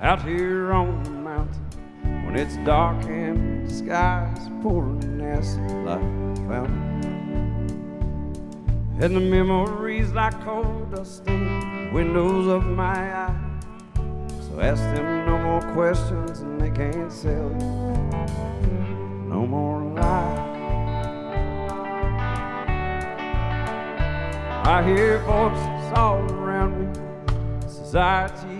out here on the mountain when it's dark and the sky's pouring acid like a fountain. And the memories like coal dust stain the windows of my eyes. So ask them no more questions and they can't sell you no more lies. I hear voices all around me, society